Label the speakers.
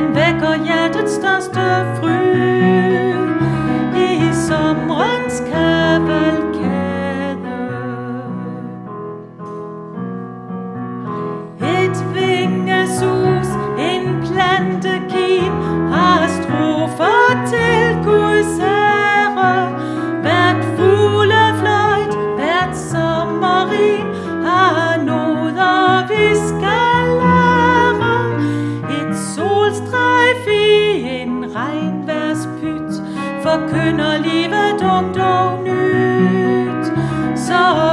Speaker 1: den vækker hjertets største fryd i sommerens kavalkade. Et vingesus, en plantekim, har strofer til Guds ære. Hvert fuglefløjt, hvert sommerrim har noder, vi skal lære. Et solstrejf i en regnværspyt forkynder livet ungt og nyt. Så